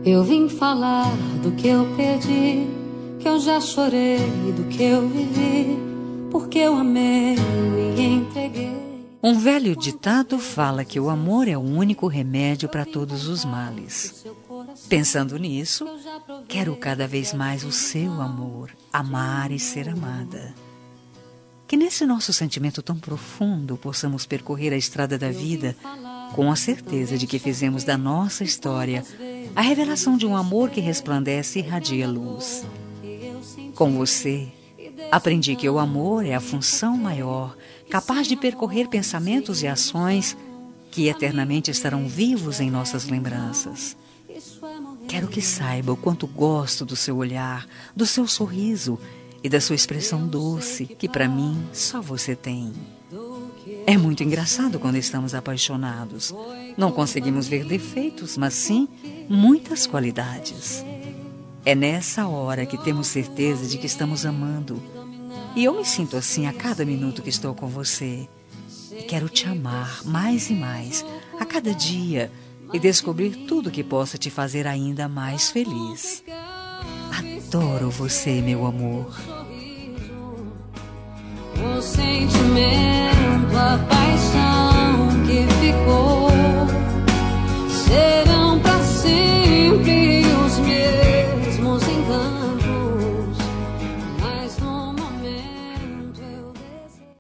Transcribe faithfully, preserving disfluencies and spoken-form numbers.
Eu vim falar do que eu perdi, que eu já chorei, do que eu vivi, porque eu amei e me entreguei. Um velho ditado fala que o amor é o único remédio para todos os males. Pensando nisso, quero cada vez mais o seu amor, amar e ser amada. Que nesse nosso sentimento tão profundo possamos percorrer a estrada da vida com a certeza de que fizemos da nossa história a revelação de um amor que resplandece e irradia luz. Com você, aprendi que o amor é a função maior, capaz de percorrer pensamentos e ações que eternamente estarão vivos em nossas lembranças. Quero que saiba o quanto gosto do seu olhar, do seu sorriso e da sua expressão doce, que para mim só você tem. É muito engraçado quando estamos apaixonados. Não conseguimos ver defeitos, mas sim muitas qualidades. É nessa hora que temos certeza de que estamos amando. E eu me sinto assim a cada minuto que estou com você. E quero te amar mais e mais, a cada dia, e descobrir tudo que possa te fazer ainda mais feliz. Adoro você, meu amor. O sentimento, a paixão que ficou.